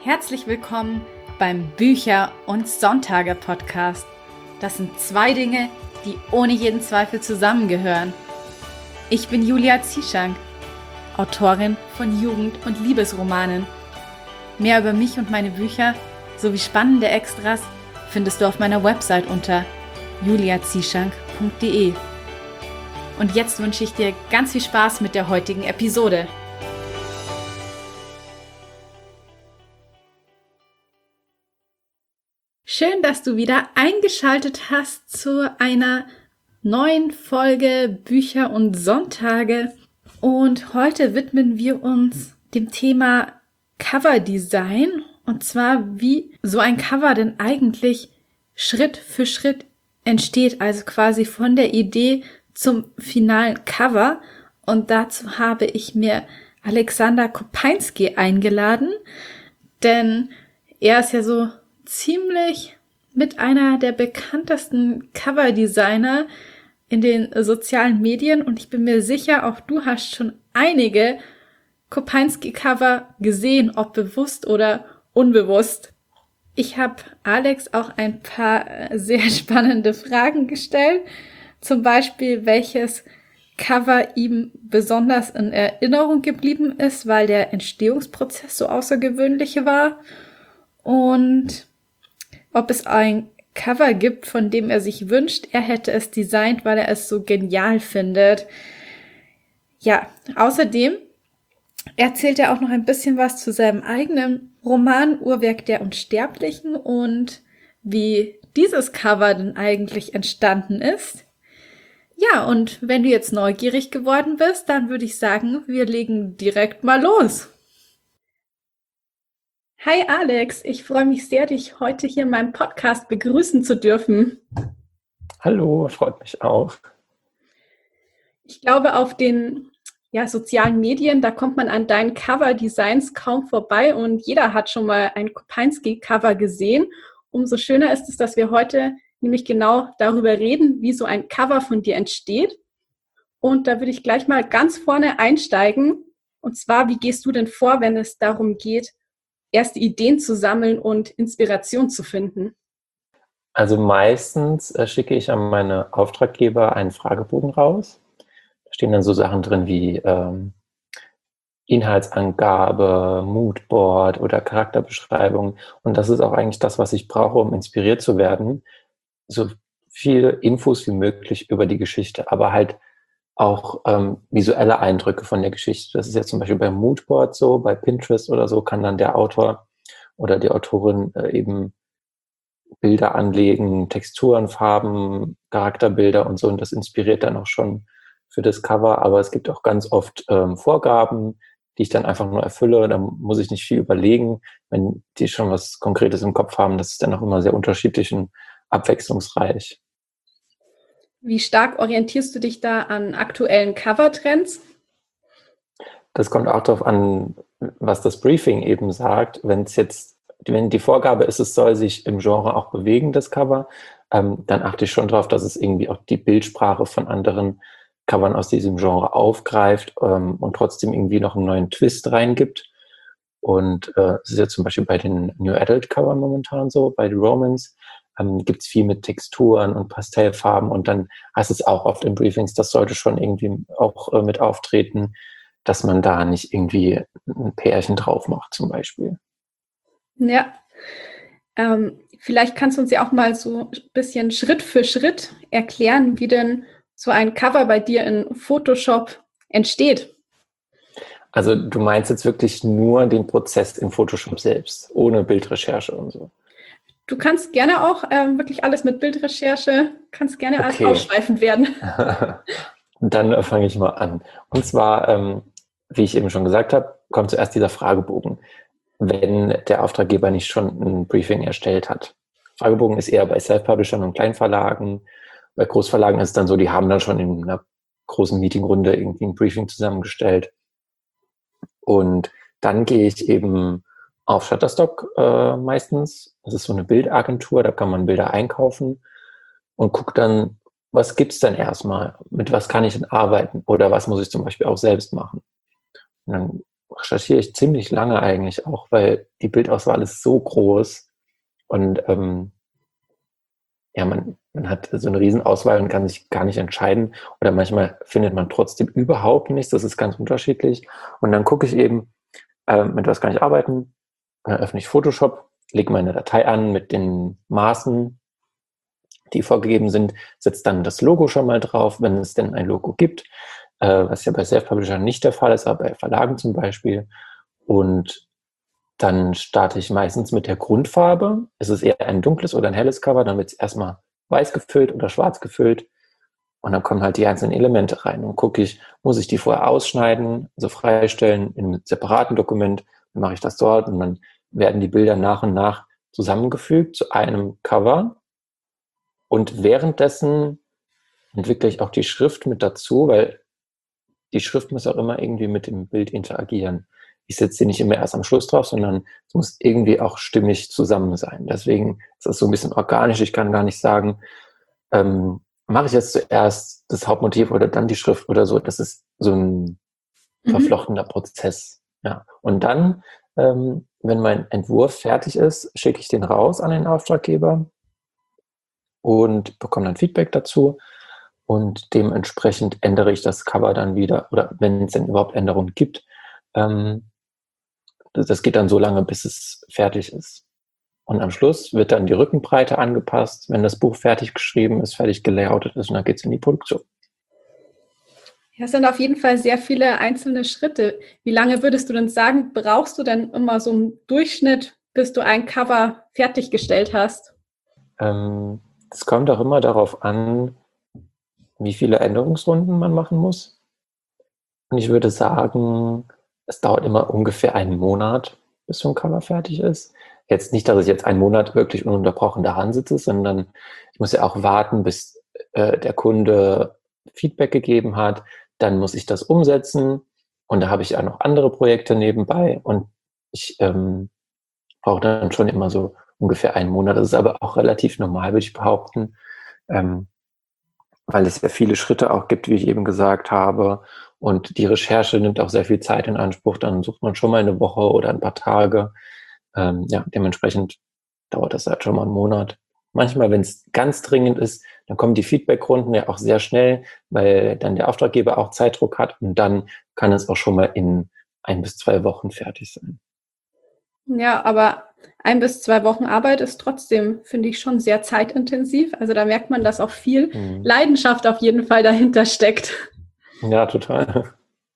Herzlich willkommen beim Bücher- und Sonntage-Podcast. Das sind zwei Dinge, die ohne jeden Zweifel zusammengehören. Ich bin Julia Zieschank, Autorin von Jugend- und Liebesromanen. Mehr über mich und meine Bücher sowie spannende Extras findest du auf meiner Website unter juliazieschank.de. Und jetzt wünsche ich dir ganz viel Spaß mit der heutigen Episode. Schön, dass du wieder eingeschaltet hast zu einer neuen Folge Bücher und Sonntage. Und heute widmen wir uns dem Thema Coverdesign. Und zwar, wie so ein Cover denn eigentlich Schritt für Schritt entsteht. Also quasi von der Idee zum finalen Cover. Und dazu habe ich mir Alexander Kopeinski eingeladen. Denn er ist ja so ziemlich mit einer der bekanntesten Coverdesigner in den sozialen Medien und ich bin mir sicher, auch du hast schon einige Kopeinski-Cover gesehen, ob bewusst oder unbewusst. Ich habe Alex auch ein paar sehr spannende Fragen gestellt, zum Beispiel, welches Cover ihm besonders in Erinnerung geblieben ist, weil der Entstehungsprozess so außergewöhnlich war und ob es ein Cover gibt, von dem er sich wünscht, er hätte es designt, weil er es so genial findet. Ja, außerdem erzählt er auch noch ein bisschen was zu seinem eigenen Roman Uhrwerk der Unsterblichen und wie dieses Cover denn eigentlich entstanden ist. Ja, und wenn du jetzt neugierig geworden bist, dann würde ich sagen, wir legen direkt mal los. Hi Alex, ich freue mich sehr, dich heute hier in meinem Podcast begrüßen zu dürfen. Hallo, freut mich auch. Ich glaube, auf den sozialen Medien, da kommt man an deinen Cover-Designs kaum vorbei und jeder hat schon mal ein Kopeinski-Cover gesehen. Umso schöner ist es, dass wir heute nämlich genau darüber reden, wie so ein Cover von dir entsteht. Und da würde ich gleich mal ganz vorne einsteigen. Und zwar, wie gehst du denn vor, wenn es darum geht, erste Ideen zu sammeln und Inspiration zu finden? Also meistens schicke ich an meine Auftraggeber einen Fragebogen raus. Da stehen dann so Sachen drin wie Inhaltsangabe, Moodboard oder Charakterbeschreibung. Und das ist auch eigentlich das, was ich brauche, um inspiriert zu werden. So viele Infos wie möglich über die Geschichte, aber halt auch visuelle Eindrücke von der Geschichte. Das ist jetzt zum Beispiel beim Moodboard so, bei Pinterest oder so kann dann der Autor oder die Autorin eben Bilder anlegen, Texturen, Farben, Charakterbilder und so. Und das inspiriert dann auch schon für das Cover. Aber es gibt auch ganz oft Vorgaben, die ich dann einfach nur erfülle. Da muss ich nicht viel überlegen. Wenn die schon was Konkretes im Kopf haben, das ist dann auch immer sehr unterschiedlich und abwechslungsreich. Wie stark orientierst du dich da an aktuellen Covertrends? Das kommt auch darauf an, was das Briefing eben sagt. Wenn die Vorgabe ist, es soll sich im Genre auch bewegen, das Cover, dann achte ich schon darauf, dass es irgendwie auch die Bildsprache von anderen Covern aus diesem Genre aufgreift und trotzdem irgendwie noch einen neuen Twist reingibt. Und es ist ja zum Beispiel bei den New Adult Covern momentan so, bei The Romance, gibt es viel mit Texturen und Pastellfarben und dann heißt es auch oft in Briefings, das sollte schon irgendwie auch mit auftreten, dass man da nicht irgendwie ein Pärchen drauf macht zum Beispiel. Ja, vielleicht kannst du uns ja auch mal so ein bisschen Schritt für Schritt erklären, wie denn so ein Cover bei dir in Photoshop entsteht. Also du meinst jetzt wirklich nur den Prozess in Photoshop selbst, ohne Bildrecherche und so? Du kannst gerne auch wirklich alles mit Bildrecherche, kannst gerne alles ausschweifend werden. Dann fange ich mal an. Und zwar, wie ich eben schon gesagt habe, kommt zuerst dieser Fragebogen, wenn der Auftraggeber nicht schon ein Briefing erstellt hat. Fragebogen ist eher bei Self-Publishern und Kleinverlagen. Bei Großverlagen ist es dann so, die haben dann schon in einer großen Meetingrunde irgendwie ein Briefing zusammengestellt. Und dann gehe ich eben auf Shutterstock meistens. Das ist so eine Bildagentur, da kann man Bilder einkaufen und gucke dann, was gibt's denn erstmal? Mit was kann ich denn arbeiten? Oder was muss ich zum Beispiel auch selbst machen? Und dann recherchiere ich ziemlich lange eigentlich auch, weil die Bildauswahl ist so groß und ja, man hat so eine Riesenauswahl und kann sich gar nicht entscheiden. Oder manchmal findet man trotzdem überhaupt nichts. Das ist ganz unterschiedlich. Und dann gucke ich eben, mit was kann ich arbeiten. Dann öffne ich Photoshop, lege meine Datei an mit den Maßen, die vorgegeben sind, setze dann das Logo schon mal drauf, wenn es denn ein Logo gibt, was ja bei Self-Publishern nicht der Fall ist, aber bei Verlagen zum Beispiel. Und dann starte ich meistens mit der Grundfarbe. Es ist eher ein dunkles oder ein helles Cover, dann wird es erstmal weiß gefüllt oder schwarz gefüllt. Und dann kommen halt die einzelnen Elemente rein. Und gucke ich, muss ich die vorher ausschneiden, also freistellen in einem separaten Dokument, dann mache ich das dort und dann werden die Bilder nach und nach zusammengefügt zu einem Cover. Und währenddessen entwickle ich auch die Schrift mit dazu, weil die Schrift muss auch immer irgendwie mit dem Bild interagieren. Ich setze sie nicht immer erst am Schluss drauf, sondern es muss irgendwie auch stimmig zusammen sein. Deswegen ist das so ein bisschen organisch. Ich kann gar nicht sagen, mache ich jetzt zuerst das Hauptmotiv oder dann die Schrift oder so. Das ist so ein verflochtener Prozess. Ja. Und dann, wenn mein Entwurf fertig ist, schicke ich den raus an den Auftraggeber und bekomme dann Feedback dazu. Und dementsprechend ändere ich das Cover dann wieder, oder wenn es denn überhaupt Änderungen gibt. Das geht dann so lange, bis es fertig ist. Und am Schluss wird dann die Rückenbreite angepasst, wenn das Buch fertig geschrieben ist, fertig gelayoutet ist, und dann geht es in die Produktion. Ja, es sind auf jeden Fall sehr viele einzelne Schritte. Wie lange würdest du denn sagen, brauchst du denn immer so im Durchschnitt, bis du ein Cover fertiggestellt hast? Es kommt auch immer darauf an, wie viele Änderungsrunden man machen muss. Und ich würde sagen, es dauert immer ungefähr einen Monat, bis so ein Cover fertig ist. Jetzt nicht, dass ich jetzt einen Monat wirklich ununterbrochen daran sitze, sondern ich muss ja auch warten, bis der Kunde Feedback gegeben hat. Dann muss ich das umsetzen. Und da habe ich ja noch andere Projekte nebenbei. Und ich brauche dann schon immer so ungefähr einen Monat. Das ist aber auch relativ normal, würde ich behaupten. Weil es ja viele Schritte auch gibt, wie ich eben gesagt habe. Und die Recherche nimmt auch sehr viel Zeit in Anspruch. Dann sucht man schon mal eine Woche oder ein paar Tage. Ja, dementsprechend dauert das halt schon mal einen Monat. Manchmal, wenn es ganz dringend ist, dann kommen die Feedbackrunden ja auch sehr schnell, weil dann der Auftraggeber auch Zeitdruck hat. Und dann kann es auch schon mal in 1 bis 2 Wochen fertig sein. Ja, aber 1 bis 2 Wochen Arbeit ist trotzdem, finde ich, schon sehr zeitintensiv. Also da merkt man, dass auch viel Leidenschaft auf jeden Fall dahinter steckt. Ja, total.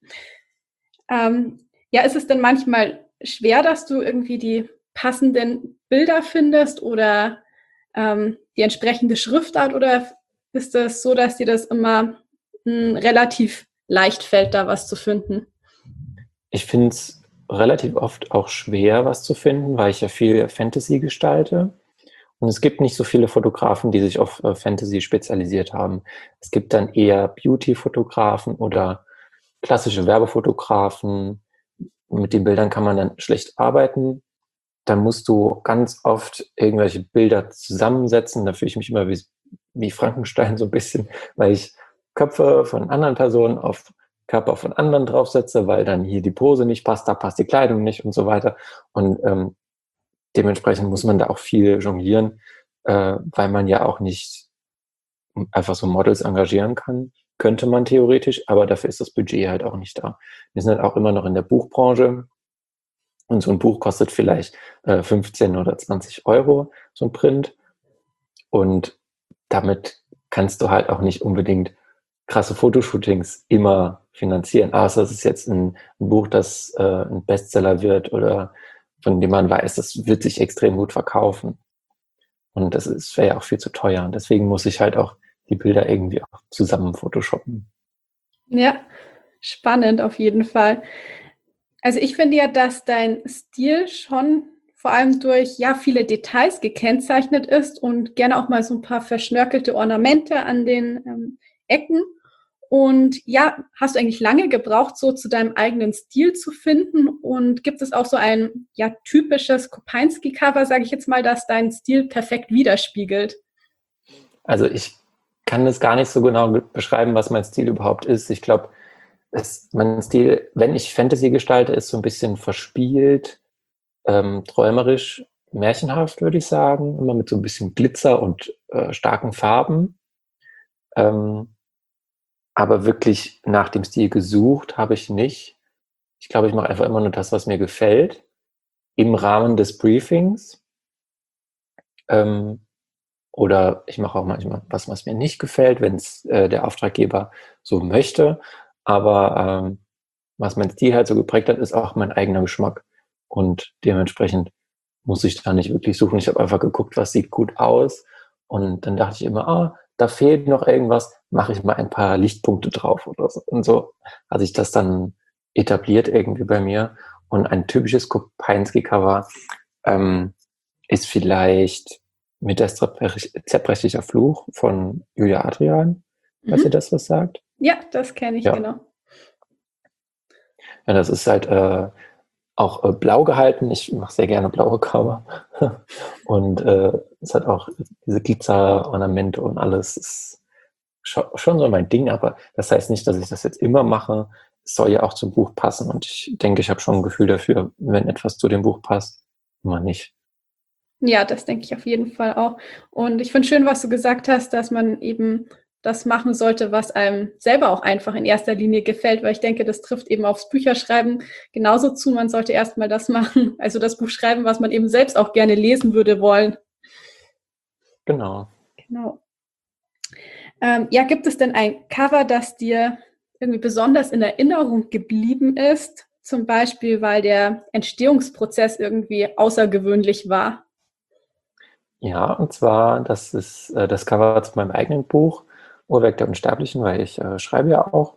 Ja, ist es denn manchmal schwer, dass du irgendwie die passenden Bilder findest oder die entsprechende Schriftart, oder ist es so, dass dir das immer relativ leicht fällt, da was zu finden? Ich finde es relativ oft auch schwer, was zu finden, weil ich ja viel Fantasy gestalte. Und es gibt nicht so viele Fotografen, die sich auf Fantasy spezialisiert haben. Es gibt dann eher Beauty-Fotografen oder klassische Werbefotografen. Mit den Bildern kann man dann schlecht arbeiten. Dann musst du ganz oft irgendwelche Bilder zusammensetzen. Da fühle ich mich immer wie Frankenstein so ein bisschen, weil ich Köpfe von anderen Personen auf Körper von anderen draufsetze, weil dann hier die Pose nicht passt, da passt die Kleidung nicht und so weiter. Und dementsprechend muss man da auch viel jonglieren, weil man ja auch nicht einfach so Models engagieren kann. Könnte man theoretisch, aber dafür ist das Budget halt auch nicht da. Wir sind halt auch immer noch in der Buchbranche und so ein Buch kostet vielleicht 15 oder 20 Euro, so ein Print. Und damit kannst du halt auch nicht unbedingt krasse Fotoshootings immer finanzieren. Außer es ist jetzt ein Buch, das ein Bestseller wird oder von dem man weiß, das wird sich extrem gut verkaufen. Und das wäre ja auch viel zu teuer. Und deswegen muss ich halt auch die Bilder irgendwie auch zusammen photoshoppen. Ja, spannend auf jeden Fall. Also ich finde ja, dass dein Stil schon vor allem durch viele Details gekennzeichnet ist und gerne auch mal so ein paar verschnörkelte Ornamente an den Ecken. Und ja, hast du eigentlich lange gebraucht, so zu deinem eigenen Stil zu finden? Und gibt es auch so ein typisches Kopinski-Cover, sage ich jetzt mal, das deinen Stil perfekt widerspiegelt? Also ich kann das gar nicht so genau beschreiben, was mein Stil überhaupt ist. Ich glaube, Mein Stil, wenn ich Fantasy gestalte, ist so ein bisschen verspielt, träumerisch, märchenhaft, würde ich sagen. Immer mit so ein bisschen Glitzer und starken Farben. Ähm, aber wirklich nach dem Stil gesucht habe ich nicht. Ich glaube, ich mache einfach immer nur das, was mir gefällt, im Rahmen des Briefings. Ähm, oder ich mache auch manchmal was mir nicht gefällt, wenn es der Auftraggeber so möchte. Aber was mein Stil halt so geprägt hat, ist auch mein eigener Geschmack. Und dementsprechend muss ich da nicht wirklich suchen. Ich habe einfach geguckt, was sieht gut aus. Und dann dachte ich immer, da fehlt noch irgendwas, mache ich mal ein paar Lichtpunkte drauf oder so. Und so hat sich das dann etabliert irgendwie bei mir. Und ein typisches Kopinski-Cover ist vielleicht mit der Zerbrechlicher Fluch von Julia Adrian, falls ihr Mhm. das was sagt. Ja, das kenne ich, Ja, genau. ja, das ist halt auch blau gehalten. Ich mache sehr gerne blaue Cover. Und es hat auch diese Glitzerornamente und alles. Ist schon so mein Ding, aber das heißt nicht, dass ich das jetzt immer mache. Es soll ja auch zum Buch passen und ich denke, ich habe schon ein Gefühl dafür, wenn etwas zu dem Buch passt, immer nicht. Ja, das denke ich auf jeden Fall auch. Und ich finde schön, was du gesagt hast, dass man eben das machen sollte, was einem selber auch einfach in erster Linie gefällt, weil ich denke, das trifft eben aufs Bücherschreiben genauso zu. Man sollte erstmal das machen, also das Buch schreiben, was man eben selbst auch gerne lesen würde wollen. Genau. Genau. Ja, gibt es denn ein Cover, das dir irgendwie besonders in Erinnerung geblieben ist? Zum Beispiel, weil der Entstehungsprozess irgendwie außergewöhnlich war. Ja, und zwar, das ist das Cover zu meinem eigenen Buch, Uhrwerk der Unsterblichen, weil ich schreibe ja auch.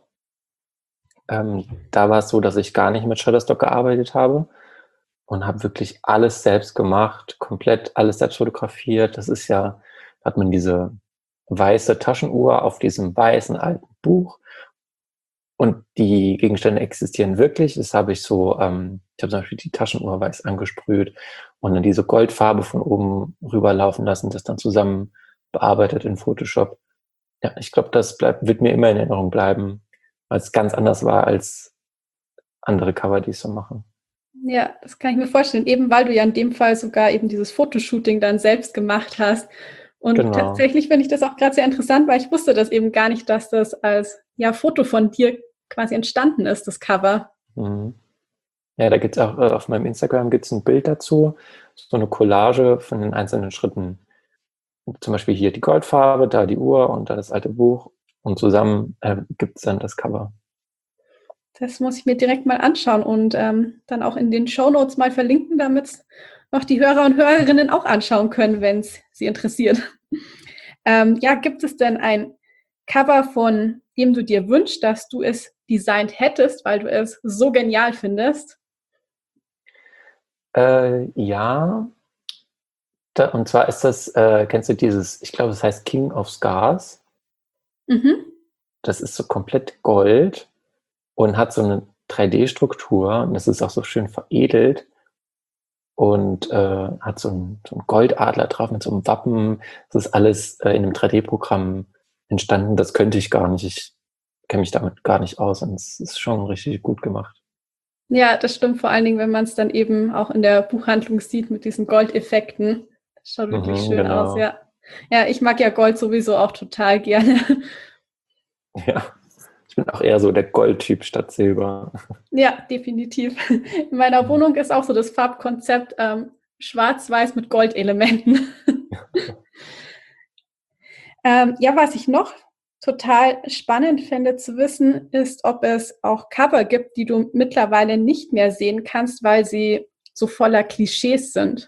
Da war es so, dass ich gar nicht mit Shutterstock gearbeitet habe und habe wirklich alles selbst gemacht, komplett alles selbst fotografiert. Das ist ja, da hat man diese weiße Taschenuhr auf diesem weißen alten Buch und die Gegenstände existieren wirklich. Das habe ich so, ich habe zum Beispiel die Taschenuhr weiß angesprüht und dann diese Goldfarbe von oben rüberlaufen lassen, das dann zusammen bearbeitet in Photoshop. Ja, ich glaube, wird mir immer in Erinnerung bleiben, weil es ganz anders war als andere Cover, die ich so mache. Ja, das kann ich mir vorstellen. Eben weil du ja in dem Fall sogar eben dieses Fotoshooting dann selbst gemacht hast. Und Genau. tatsächlich finde ich das auch gerade sehr interessant, weil ich wusste das eben gar nicht, dass das als ja Foto von dir quasi entstanden ist, das Cover. Mhm. Ja, da gibt's auch, auf meinem Instagram gibt's ein Bild dazu, so eine Collage von den einzelnen Schritten. Zum Beispiel hier die Goldfarbe, da die Uhr und da das alte Buch. Und zusammen gibt's dann das Cover. Das muss ich mir direkt mal anschauen und dann auch in den Shownotes mal verlinken, damit noch die Hörer und Hörerinnen auch anschauen können, wenn es sie interessiert. Ja, gibt es denn ein Cover, von dem du dir wünschst, dass du es designt hättest, weil du es so genial findest? Ja, und zwar ist das, kennst du dieses, ich glaube, das heißt King of Scars. Mhm. Das ist so komplett Gold und hat so eine 3D-Struktur und das ist auch so schön veredelt und hat so einen Goldadler drauf mit so einem Wappen. Das ist alles in einem 3D-Programm entstanden. Das könnte ich gar nicht. Ich kenne mich damit gar nicht aus und es ist schon richtig gut gemacht. Ja, das stimmt vor allen Dingen, wenn man es dann eben auch in der Buchhandlung sieht mit diesen Goldeffekten. Das schaut wirklich Mhm, schön aus, genau. ja. Ja, ich mag ja Gold sowieso auch total gerne. Ja, ich bin auch eher so der Goldtyp statt Silber. Ja, definitiv. In meiner Wohnung ist auch so das Farbkonzept schwarz-weiß mit Goldelementen. Ja, was ich noch total spannend finde zu wissen, ist, ob es auch Cover gibt, die du mittlerweile nicht mehr sehen kannst, weil sie so voller Klischees sind.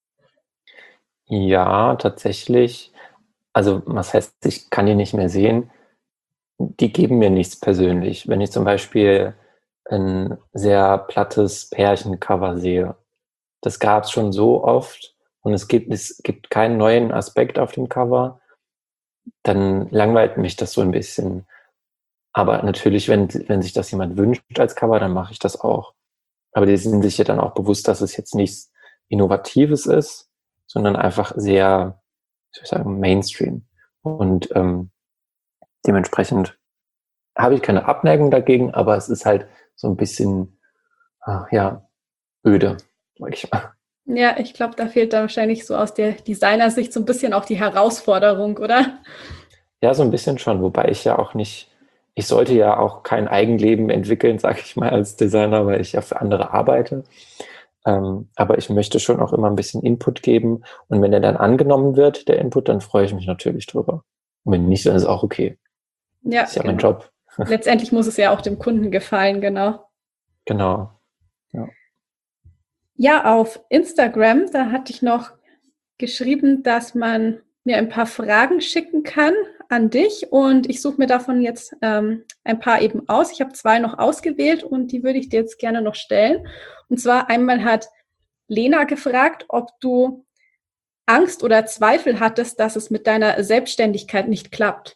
Ja, tatsächlich. Also, was heißt, ich kann die nicht mehr sehen? Die geben mir nichts persönlich. Wenn ich zum Beispiel ein sehr plattes Pärchencover sehe, das gab es schon so oft und es gibt keinen neuen Aspekt auf dem Cover, dann langweilt mich das so ein bisschen. Aber natürlich, wenn sich das jemand wünscht als Cover, dann mache ich das auch. Aber die sind sich ja dann auch bewusst, dass es jetzt nichts Innovatives ist, sondern einfach sehr, wie soll ich sagen, Mainstream. Und dementsprechend habe ich keine Abneigung dagegen, aber es ist halt so ein bisschen, ja, öde, sag ich mal. Ja, ich glaube, da fehlt dann wahrscheinlich so aus der Designersicht so ein bisschen auch die Herausforderung, oder? Ja, so ein bisschen schon, wobei ich ja auch nicht, ich sollte ja auch kein Eigenleben entwickeln, sage ich mal, als Designer, weil ich ja für andere arbeite. Aber ich möchte schon auch immer ein bisschen Input geben. Und wenn der dann angenommen wird, der Input, dann freue ich mich natürlich drüber. Und wenn nicht, dann ist auch okay. Ja, Ist ja mein genau. Job. Letztendlich muss es ja auch dem Kunden gefallen, genau. Genau. Ja. Ja, auf Instagram, da hatte ich noch geschrieben, dass man mir ein paar Fragen schicken kann an dich und ich suche mir davon jetzt ein paar eben aus. Ich habe 2 noch ausgewählt und die würde ich dir jetzt gerne noch stellen. Und zwar einmal hat Lena gefragt, ob du Angst oder Zweifel hattest, dass es mit deiner Selbstständigkeit nicht klappt.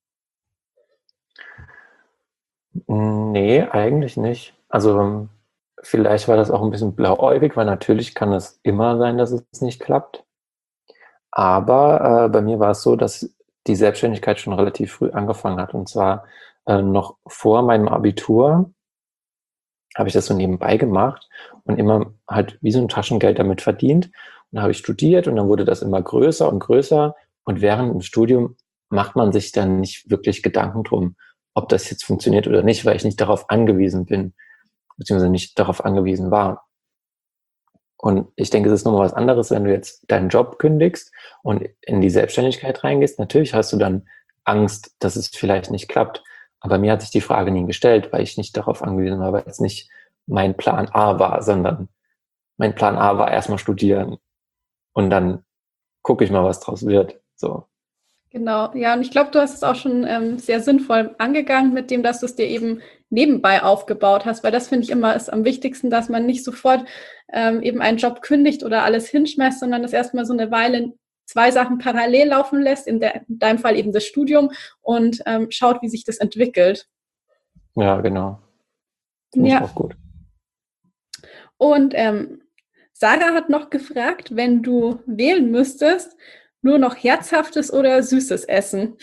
Nee, eigentlich nicht. Also vielleicht war das auch ein bisschen blauäugig, weil natürlich kann es immer sein, dass es nicht klappt. Aber bei mir war es so, dass die Selbstständigkeit schon relativ früh angefangen hat. Und zwar noch vor meinem Abitur habe ich das so nebenbei gemacht und immer halt wie so ein Taschengeld damit verdient. Und dann habe ich studiert und dann wurde das immer größer und größer. Und während dem Studium macht man sich dann nicht wirklich Gedanken drum, ob das jetzt funktioniert oder nicht, weil ich nicht darauf angewiesen bin, beziehungsweise nicht darauf angewiesen war. Und ich denke, es ist nochmal was anderes, wenn du jetzt deinen Job kündigst und in die Selbstständigkeit reingehst. Natürlich hast du dann Angst, dass es vielleicht nicht klappt. Aber mir hat sich die Frage nie gestellt, weil ich nicht darauf angewiesen war, weil es nicht mein Plan A war, sondern mein Plan A war erstmal studieren und dann gucke ich mal, was draus wird. So. Genau, ja, und ich glaube, du hast es auch schon sehr sinnvoll angegangen mit dem, dass du es dir eben nebenbei aufgebaut hast, weil das finde ich immer ist am wichtigsten, dass man nicht sofort eben einen Job kündigt oder alles hinschmeißt, sondern das erstmal so eine Weile 2 Sachen parallel laufen lässt, in deinem Fall eben das Studium und schaut, wie sich das entwickelt. Ja, genau. Finde ich Ja, auch gut. und Sarah hat noch gefragt, wenn du wählen müsstest, nur noch Herzhaftes oder Süßes essen?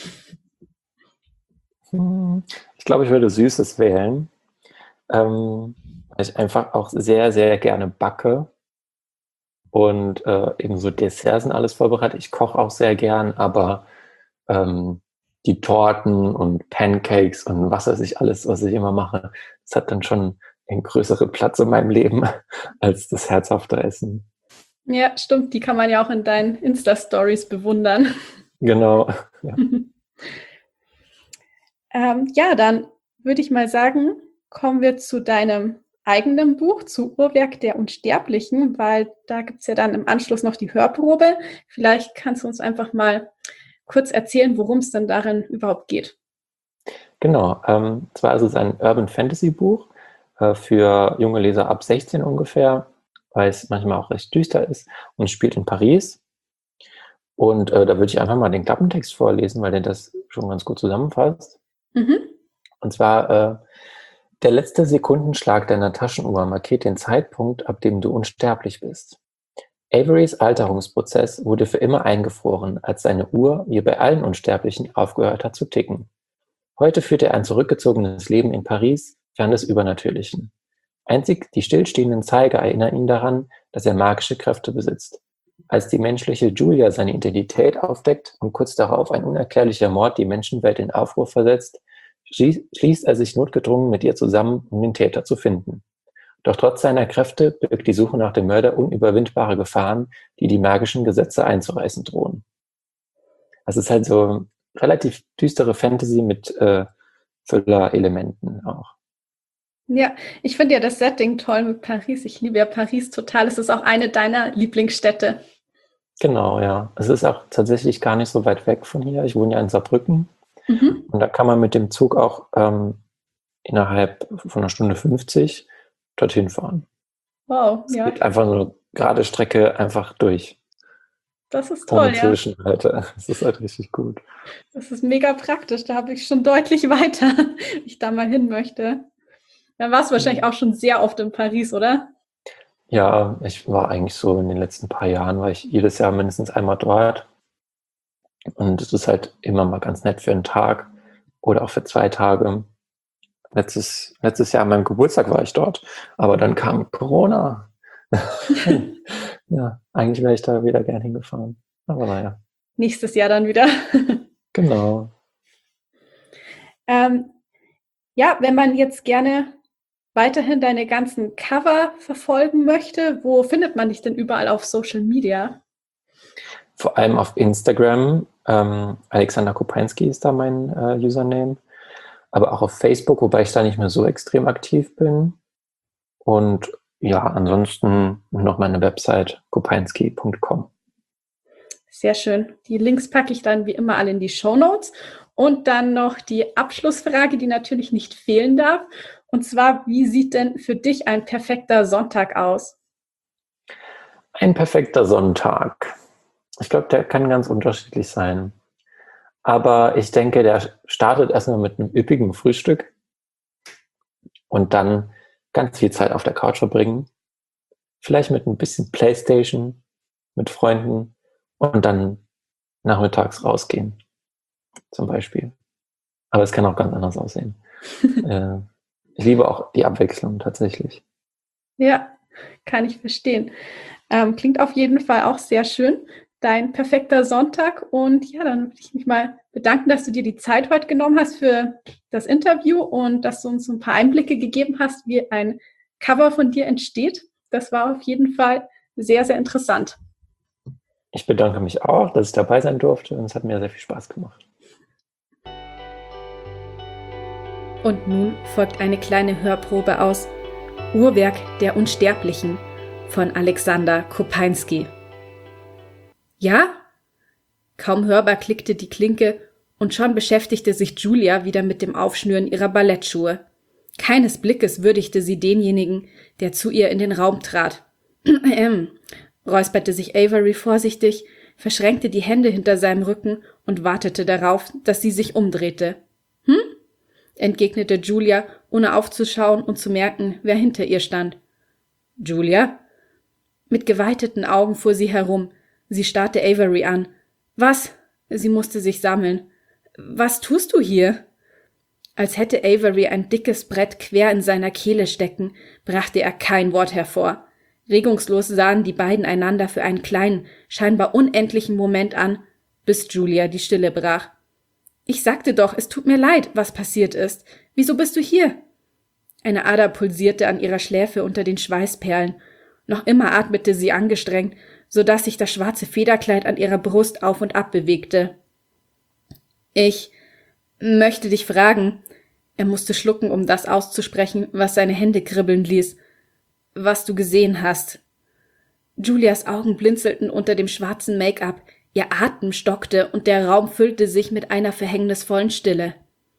Ich glaube, ich würde Süßes wählen, weil ich einfach auch sehr, sehr gerne backe und eben so Desserts und alles vorbereitet. Ich koche auch sehr gern, aber die Torten und Pancakes und was weiß ich alles, was ich immer mache, das hat dann schon einen größeren Platz in meinem Leben als das herzhafte Essen. Ja, stimmt, die kann man ja auch in deinen Insta-Stories bewundern. Genau. Ja. Ja, dann würde ich mal sagen, kommen wir zu deinem eigenen Buch, zu Uhrwerk der Unsterblichen, weil da gibt es ja dann im Anschluss noch die Hörprobe. Vielleicht kannst du uns einfach mal kurz erzählen, worum es denn darin überhaupt geht. Genau. Zwar ist es ein Urban Fantasy Buch für junge Leser ab 16 ungefähr, weil es manchmal auch recht düster ist und spielt in Paris. Und da würde ich einfach mal den Klappentext vorlesen, weil der das schon ganz gut zusammenfasst. Mhm. Und zwar, der letzte Sekundenschlag deiner Taschenuhr markiert den Zeitpunkt, ab dem du unsterblich bist. Averys Alterungsprozess wurde für immer eingefroren, als seine Uhr, wie bei allen Unsterblichen, aufgehört hat zu ticken. Heute führt er ein zurückgezogenes Leben in Paris, fern des Übernatürlichen. Einzig die stillstehenden Zeiger erinnern ihn daran, dass er magische Kräfte besitzt. Als die menschliche Julia seine Identität aufdeckt und kurz darauf ein unerklärlicher Mord die Menschenwelt in Aufruhr versetzt, schließt er sich notgedrungen mit ihr zusammen, um den Täter zu finden. Doch trotz seiner Kräfte birgt die Suche nach dem Mörder unüberwindbare Gefahren, die die magischen Gesetze einzureißen drohen. Das ist halt so relativ düstere Fantasy mit Thriller-Elementen auch. Ja, ich finde ja das Setting toll mit Paris. Ich liebe ja Paris total. Es ist auch eine deiner Lieblingsstädte. Genau, ja. Es ist auch tatsächlich gar nicht so weit weg von hier. Ich wohne ja in Saarbrücken Mhm. und da kann man mit dem Zug auch innerhalb von 1 Stunde 50 dorthin fahren. Wow, Es ja, geht einfach so eine gerade Strecke einfach durch, das ist ohne toll, ja. Zwischenhalte. Das ist halt richtig gut. Das ist mega praktisch. Da habe ich schon deutlich weiter, wenn ich da mal hin möchte. Dann warst du wahrscheinlich auch schon sehr oft in Paris, oder? Ja, ich war eigentlich so in den letzten paar Jahren, war ich jedes Jahr mindestens einmal dort. Und es ist halt immer mal ganz nett für einen Tag oder auch für 2 Tage. Letztes Jahr an meinem Geburtstag war ich dort, aber dann kam Corona. Ja, eigentlich wäre ich da wieder gern hingefahren. Aber naja. Nächstes Jahr dann wieder. Genau. Ja, wenn man jetzt gerne weiterhin deine ganzen Cover verfolgen möchte, wo findet man dich denn überall auf Social Media? Vor allem auf Instagram. Alexander Kopański ist da mein Username. Aber auch auf Facebook, wobei ich da nicht mehr so extrem aktiv bin. Und ja, ansonsten noch meine Website kopański.com. Sehr schön. Die Links packe ich dann wie immer alle in die Shownotes. Und dann noch die Abschlussfrage, die natürlich nicht fehlen darf. Und zwar, wie sieht denn für dich ein perfekter Sonntag aus? Ein perfekter Sonntag. Ich glaube, der kann ganz unterschiedlich sein. Aber ich denke, der startet erstmal mit einem üppigen Frühstück und dann ganz viel Zeit auf der Couch verbringen. Vielleicht mit ein bisschen Playstation, mit Freunden und dann nachmittags rausgehen, zum Beispiel. Aber es kann auch ganz anders aussehen. Ich liebe auch die Abwechslung tatsächlich. Ja, kann ich verstehen. Klingt auf jeden Fall auch sehr schön. Dein perfekter Sonntag. Und ja, dann würde ich mich mal bedanken, dass du dir die Zeit heute genommen hast für das Interview und dass du uns ein paar Einblicke gegeben hast, wie ein Cover von dir entsteht. Das war auf jeden Fall sehr, sehr interessant. Ich bedanke mich auch, dass ich dabei sein durfte und es hat mir sehr viel Spaß gemacht. Und nun folgt eine kleine Hörprobe aus Uhrwerk der Unsterblichen von Alexander Kopański. Ja? Kaum hörbar klickte die Klinke und schon beschäftigte sich Julia wieder mit dem Aufschnüren ihrer Ballettschuhe. Keines Blickes würdigte sie denjenigen, der zu ihr in den Raum trat. Räusperte sich Avery vorsichtig, verschränkte die Hände hinter seinem Rücken und wartete darauf, dass sie sich umdrehte. Entgegnete Julia, ohne aufzuschauen und zu merken, wer hinter ihr stand. Julia? Mit geweiteten Augen fuhr sie herum. Sie starrte Avery an. Was? Sie musste sich sammeln. Was tust du hier? Als hätte Avery ein dickes Brett quer in seiner Kehle stecken, brachte er kein Wort hervor. Regungslos sahen die beiden einander für einen kleinen, scheinbar unendlichen Moment an, bis Julia die Stille brach. Ich sagte doch, es tut mir leid, was passiert ist. Wieso bist du hier? Eine Ader pulsierte an ihrer Schläfe unter den Schweißperlen. Noch immer atmete sie angestrengt, so dass sich das schwarze Federkleid an ihrer Brust auf und ab bewegte. Ich möchte dich fragen, er musste schlucken, um das auszusprechen, was seine Hände kribbeln ließ, was du gesehen hast. Julias Augen blinzelten unter dem schwarzen Make-up, ihr Atem stockte und der Raum füllte sich mit einer verhängnisvollen Stille.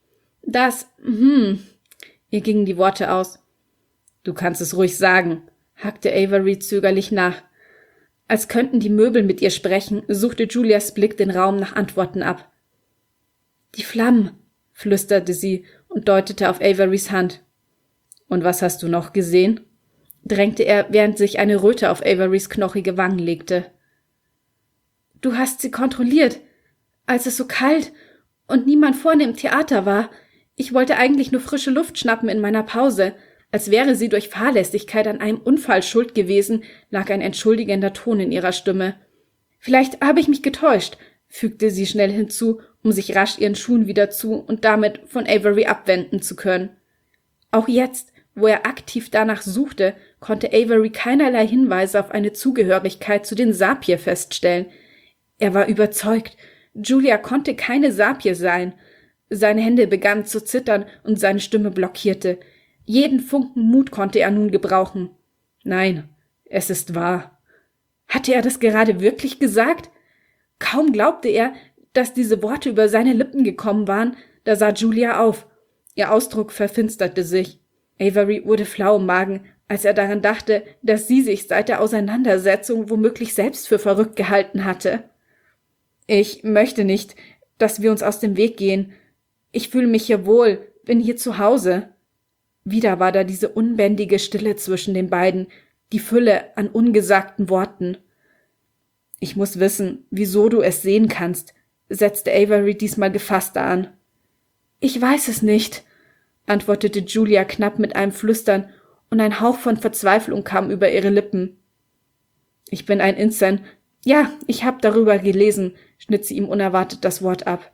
Ihr gingen die Worte aus. Du kannst es ruhig sagen, hackte Avery zögerlich nach. Als könnten die Möbel mit ihr sprechen, suchte Julias Blick den Raum nach Antworten ab. Die Flammen, flüsterte sie und deutete auf Averys Hand. Und was hast du noch gesehen? Drängte er, während sich eine Röte auf Averys knochige Wangen legte. Du hast sie kontrolliert, als es so kalt und niemand vorne im Theater war. Ich wollte eigentlich nur frische Luft schnappen in meiner Pause. Als wäre sie durch Fahrlässigkeit an einem Unfall schuld gewesen, lag ein entschuldigender Ton in ihrer Stimme. Vielleicht habe ich mich getäuscht, fügte sie schnell hinzu, um sich rasch ihren Schuhen wieder zu und damit von Avery abwenden zu können. Auch jetzt, wo er aktiv danach suchte, konnte Avery keinerlei Hinweise auf eine Zugehörigkeit zu den Sapir feststellen. Er war überzeugt, Julia konnte keine Sapir sein. Seine Hände begannen zu zittern und seine Stimme blockierte. Jeden Funken Mut konnte er nun gebrauchen. Nein, es ist wahr. Hatte er das gerade wirklich gesagt? Kaum glaubte er, dass diese Worte über seine Lippen gekommen waren, da sah Julia auf. Ihr Ausdruck verfinsterte sich. Avery wurde flau im Magen, als er daran dachte, dass sie sich seit der Auseinandersetzung womöglich selbst für verrückt gehalten hatte. Ich möchte nicht, dass wir uns aus dem Weg gehen. Ich fühle mich hier wohl, bin hier zu Hause. Wieder war da diese unbändige Stille zwischen den beiden, die Fülle an ungesagten Worten. Ich muss wissen, wieso du es sehen kannst, setzte Avery diesmal gefasster an. Ich weiß es nicht, antwortete Julia knapp mit einem Flüstern, und ein Hauch von Verzweiflung kam über ihre Lippen. »Ich bin ein Incen. Ja, ich habe darüber gelesen«, schnitt sie ihm unerwartet das Wort ab.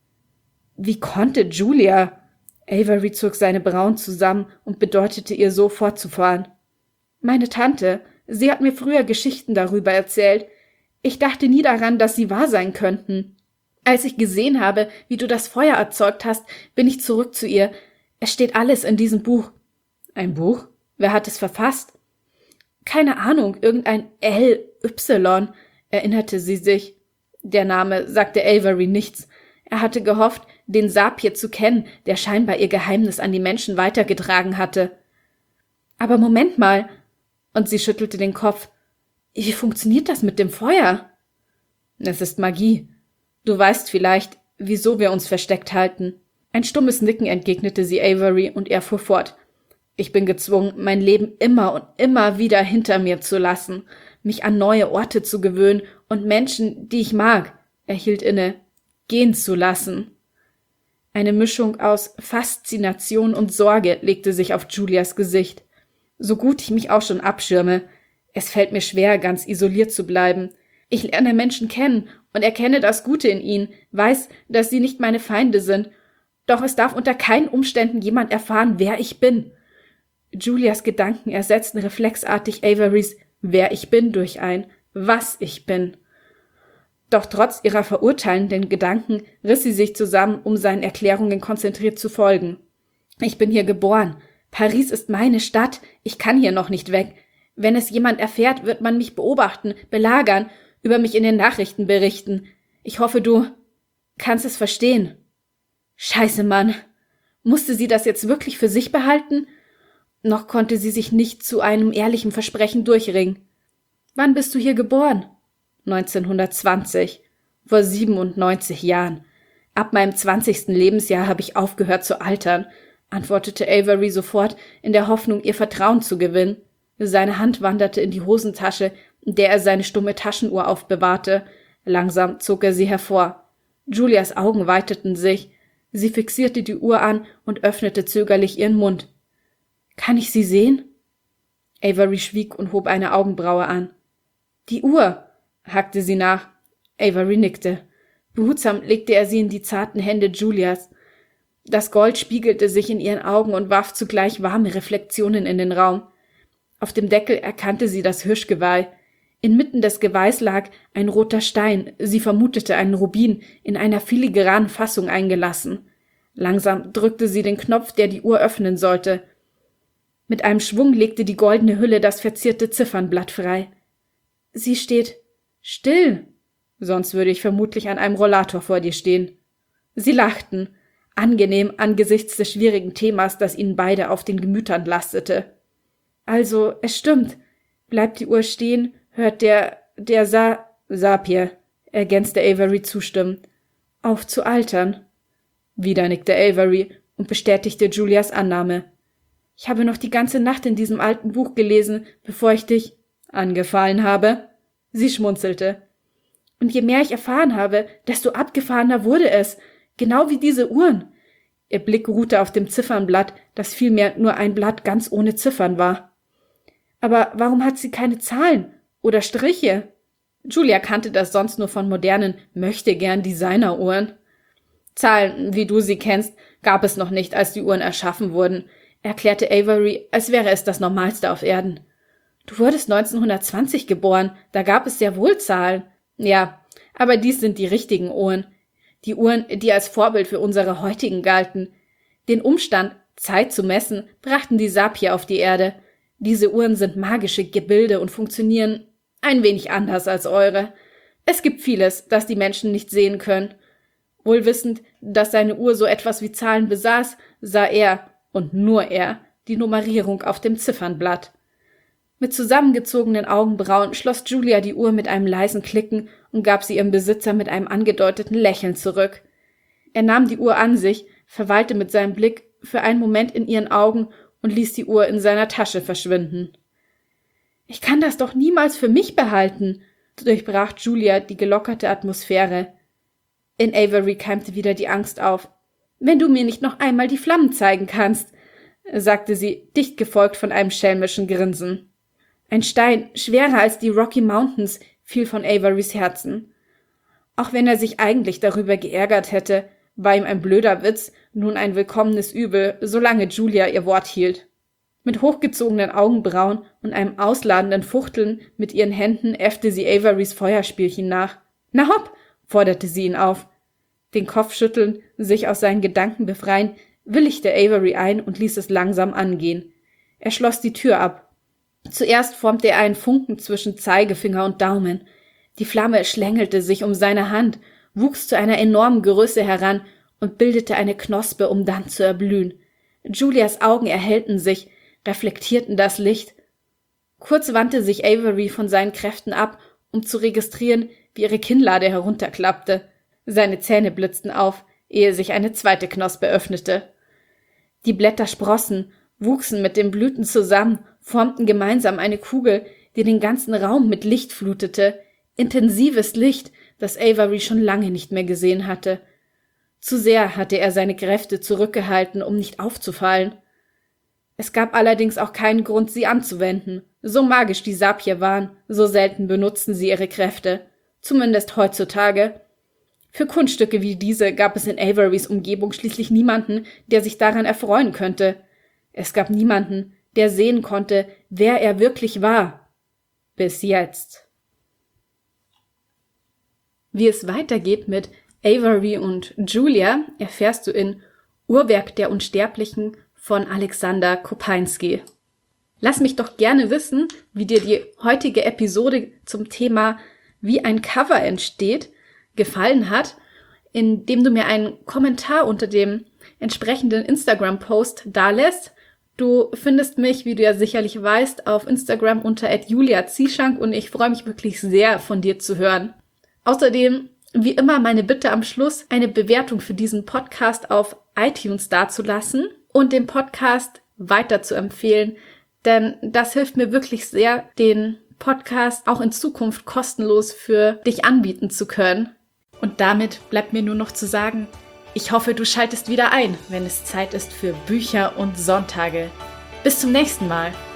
»Wie konnte Julia?« Avery zog seine Brauen zusammen und bedeutete ihr so, fortzufahren. »Meine Tante, sie hat mir früher Geschichten darüber erzählt. Ich dachte nie daran, dass sie wahr sein könnten. Als ich gesehen habe, wie du das Feuer erzeugt hast, bin ich zurück zu ihr. Es steht alles in diesem Buch.« »Ein Buch? Wer hat es verfasst?« »Keine Ahnung, irgendein L.Y., erinnerte sie sich. Der Name sagte Avery nichts. Er hatte gehofft, den Sapir zu kennen, der scheinbar ihr Geheimnis an die Menschen weitergetragen hatte. »Aber Moment mal«, und sie schüttelte den Kopf. »Wie funktioniert das mit dem Feuer?« »Es ist Magie. Du weißt vielleicht, wieso wir uns versteckt halten.« Ein stummes Nicken entgegnete sie Avery, und er fuhr fort. »Ich bin gezwungen, mein Leben immer und immer wieder hinter mir zu lassen, mich an neue Orte zu gewöhnen und Menschen, die ich mag«, er hielt inne, »gehen zu lassen.« Eine Mischung aus Faszination und Sorge legte sich auf Julias Gesicht. »So gut ich mich auch schon abschirme, es fällt mir schwer, ganz isoliert zu bleiben. Ich lerne Menschen kennen und erkenne das Gute in ihnen, weiß, dass sie nicht meine Feinde sind. Doch es darf unter keinen Umständen jemand erfahren, wer ich bin.« Julias Gedanken ersetzten reflexartig Averys »wer ich bin« durch ein »was ich bin«. Doch trotz ihrer verurteilenden Gedanken riss sie sich zusammen, um seinen Erklärungen konzentriert zu folgen. »Ich bin hier geboren. Paris ist meine Stadt. Ich kann hier noch nicht weg. Wenn es jemand erfährt, wird man mich beobachten, belagern, über mich in den Nachrichten berichten. Ich hoffe, du kannst es verstehen.« »Scheiße, Mann. Musste sie das jetzt wirklich für sich behalten?« Noch konnte sie sich nicht zu einem ehrlichen Versprechen durchringen. »Wann bist du hier geboren?« 1920, vor 97 Jahren. Ab meinem 20. Lebensjahr habe ich aufgehört zu altern«, antwortete Avery sofort, in der Hoffnung, ihr Vertrauen zu gewinnen. Seine Hand wanderte in die Hosentasche, in der er seine stumme Taschenuhr aufbewahrte. Langsam zog er sie hervor. Julias Augen weiteten sich. Sie fixierte die Uhr an und öffnete zögerlich ihren Mund. »Kann ich sie sehen?« Avery schwieg und hob eine Augenbraue an. »Die Uhr«, hackte sie nach. Avery nickte. Behutsam legte er sie in die zarten Hände Julias. Das Gold spiegelte sich in ihren Augen und warf zugleich warme Reflexionen in den Raum. Auf dem Deckel erkannte sie das Hirschgeweih. Inmitten des Geweihs lag ein roter Stein, sie vermutete einen Rubin, in einer filigranen Fassung eingelassen. Langsam drückte sie den Knopf, der die Uhr öffnen sollte. Mit einem Schwung legte die goldene Hülle das verzierte Ziffernblatt frei. »Sie steht still. Sonst würde ich vermutlich an einem Rollator vor dir stehen.« Sie lachten, angenehm angesichts des schwierigen Themas, das ihnen beide auf den Gemütern lastete. »Also, es stimmt. Bleibt die Uhr stehen, hört der Sapir«, ergänzte Avery zustimmend, »auf zu altern.« Wieder nickte Avery und bestätigte Julias Annahme. »Ich habe noch die ganze Nacht in diesem alten Buch gelesen, bevor ich dich angefallen habe.« Sie schmunzelte. »Und je mehr ich erfahren habe, desto abgefahrener wurde es, genau wie diese Uhren.« Ihr Blick ruhte auf dem Ziffernblatt, das vielmehr nur ein Blatt ganz ohne Ziffern war. »Aber warum hat sie keine Zahlen oder Striche?« Julia kannte das sonst nur von modernen, möchtegern Designeruhren. »Zahlen, wie du sie kennst, gab es noch nicht, als die Uhren erschaffen wurden«, erklärte Avery, als wäre es das Normalste auf Erden. »Du wurdest 1920 geboren, da gab es sehr wohl Zahlen.« »Ja, aber dies sind die richtigen Uhren. Die Uhren, die als Vorbild für unsere heutigen galten. Den Umstand, Zeit zu messen, brachten die Sapir auf die Erde. Diese Uhren sind magische Gebilde und funktionieren ein wenig anders als eure. Es gibt vieles, das die Menschen nicht sehen können. Wohl wissend, dass seine Uhr so etwas wie Zahlen besaß, sah er, und nur er, die Nummerierung auf dem Ziffernblatt. Mit zusammengezogenen Augenbrauen schloss Julia die Uhr mit einem leisen Klicken und gab sie ihrem Besitzer mit einem angedeuteten Lächeln zurück. Er nahm die Uhr an sich, verweilte mit seinem Blick für einen Moment in ihren Augen und ließ die Uhr in seiner Tasche verschwinden. »Ich kann das doch niemals für mich behalten«, durchbrach Julia die gelockerte Atmosphäre. In Avery keimte wieder die Angst auf. Wenn du mir nicht noch einmal die Flammen zeigen kannst, sagte sie, dicht gefolgt von einem schelmischen Grinsen. Ein Stein, schwerer als die Rocky Mountains, fiel von Averys Herzen. Auch wenn er sich eigentlich darüber geärgert hätte, war ihm ein blöder Witz nun ein willkommenes Übel, solange Julia ihr Wort hielt. Mit hochgezogenen Augenbrauen und einem ausladenden Fuchteln mit ihren Händen äffte sie Averys Feuerspielchen nach. »Na hopp«, forderte sie ihn auf. Den Kopf schütteln, sich aus seinen Gedanken befreien, willigte Avery ein und ließ es langsam angehen. Er schloss die Tür ab. Zuerst formte er einen Funken zwischen Zeigefinger und Daumen. Die Flamme schlängelte sich um seine Hand, wuchs zu einer enormen Größe heran und bildete eine Knospe, um dann zu erblühen. Julias Augen erhellten sich, reflektierten das Licht. Kurz wandte sich Avery von seinen Kräften ab, um zu registrieren, wie ihre Kinnlade herunterklappte. Seine Zähne blitzten auf, ehe sich eine zweite Knospe öffnete. Die Blätter sprossen, wuchsen mit den Blüten zusammen, formten gemeinsam eine Kugel, die den ganzen Raum mit Licht flutete. Intensives Licht, das Avery schon lange nicht mehr gesehen hatte. Zu sehr hatte er seine Kräfte zurückgehalten, um nicht aufzufallen. Es gab allerdings auch keinen Grund, sie anzuwenden. So magisch die Sapier waren, so selten benutzten sie ihre Kräfte. Zumindest heutzutage. Für Kunststücke wie diese gab es in Averys Umgebung schließlich niemanden, der sich daran erfreuen könnte. Es gab niemanden, der sehen konnte, wer er wirklich war. Bis jetzt. Wie es weitergeht mit Avery und Julia, erfährst du in Uhrwerk der Unsterblichen von Alexander Kopeinski. Lass mich doch gerne wissen, wie dir die heutige Episode zum Thema wie ein Cover entsteht, gefallen hat, indem du mir einen Kommentar unter dem entsprechenden Instagram-Post dalässt. Du findest mich, wie du ja sicherlich weißt, auf Instagram unter @juliazischank und ich freue mich wirklich sehr, von dir zu hören. Außerdem, wie immer, meine Bitte am Schluss, eine Bewertung für diesen Podcast auf iTunes dazulassen und den Podcast weiter zu empfehlen, denn das hilft mir wirklich sehr, den Podcast auch in Zukunft kostenlos für dich anbieten zu können. Und damit bleibt mir nur noch zu sagen, ich hoffe, du schaltest wieder ein, wenn es Zeit ist für Bücher und Sonntage. Bis zum nächsten Mal.